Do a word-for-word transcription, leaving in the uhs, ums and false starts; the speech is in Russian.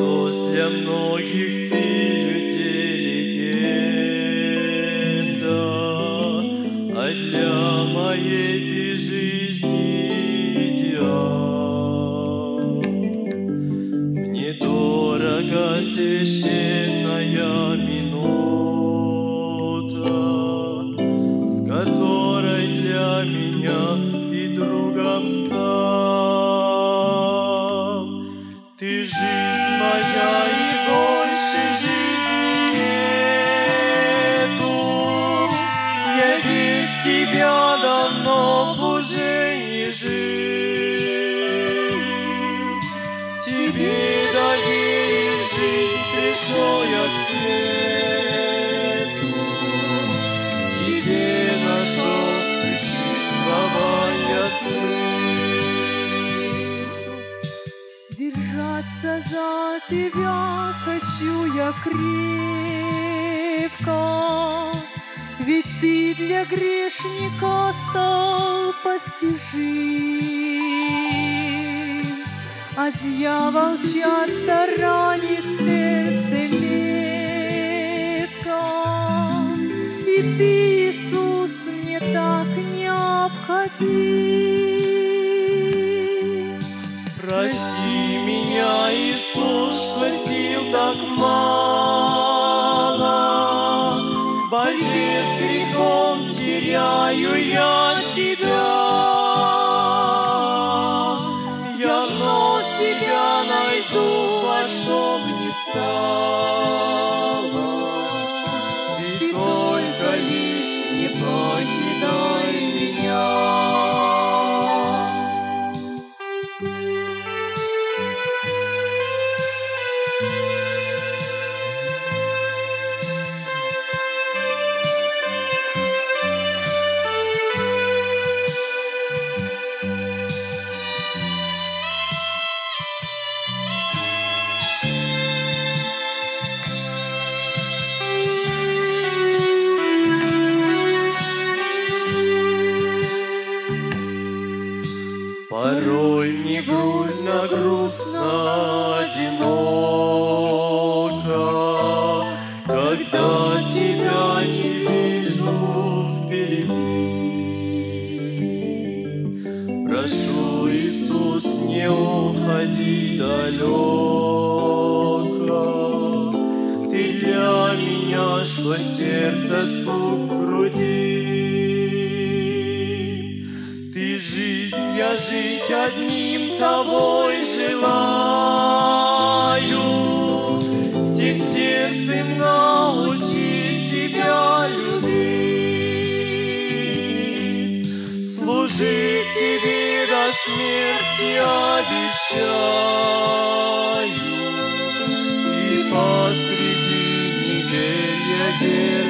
Иисус, для многих Ты людей легенда, а для моей Ты жизни идеал. Мне дорого священная минута, с которой для меня Ты другом стал. Ты жизнь моя, и больше жизни нету. Я без Тебя давно уже не жил. Тебе доверив жизнь, пришел я к свету. Тебе нашел существование смысл. Держаться за Тебя хочу я крепко, ведь Ты для грешника стал постижим. А дьявол часто ранит сердце метко, и Ты, Иисус, мне так необходим. Прости меня, Иисус, что сил так мало. В борьбе с грехом теряю я Тебя. Я вновь Тебя найду во что бы ни стало. Ты только лишь не покидай меня. Порой мне грустно, грустно, одиноко, когда Тебя не вижу впереди. Прошу, Иисус, не уходи далеко. Ты для меня, что сердце стук в груди. Ты жизнь, я жить одним Тобой желаю. Всем сердцем научить Тебя любить. Служить Тебе до смерти обещаю. И посреди неверия веры